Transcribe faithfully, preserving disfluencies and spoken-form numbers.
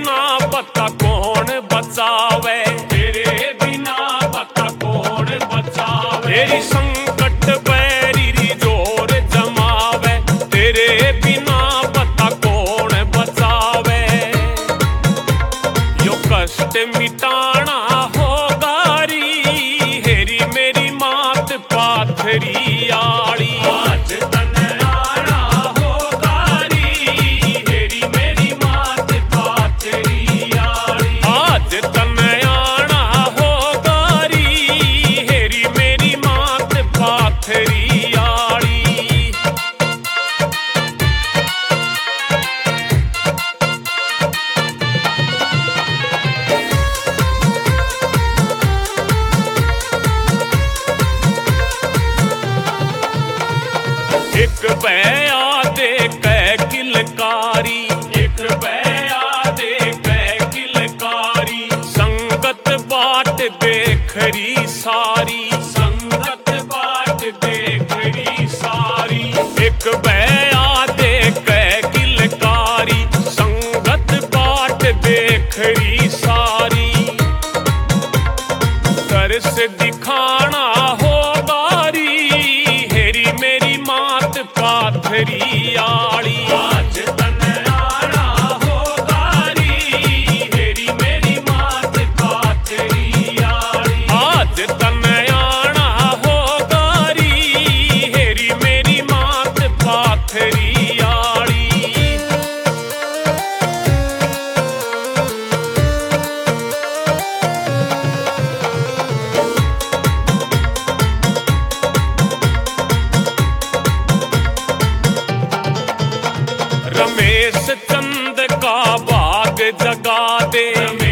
बिना बता कौन बचावे, तेरे बिना बता कौन बचावे। तेरी संकट बैरी री जोर जमावे, तेरे बिना बता कौन बचावे। यो कष्ट मिटाना होगा री, हेरी मेरी मात पाथरी आड़ी। आज तने आना होगा री, हेरी मेरी मात पाथरी आड़ी। आज तने आना होगा री, हेरी मेरी मात पाथरी आड़ी। एक बैया दे कै किलकारी, एक बैया दे कै किलकारी। संगत बाट देखरी सारी, संगत बाट देखरी सारी। एक बैया दे कै किलकारी, संगत बाट देखरी सारी। तरस दिखाना होगा री, हेरी मेरी मात पाथरी आड़ी। आज तने आना होगा री, हेरी मेरी मात पाथरी आड़ी। आज तने आना होगा री, हेरी मेरी मात पाथरी आड़ी। रमेश चंद का बाग जगा दे।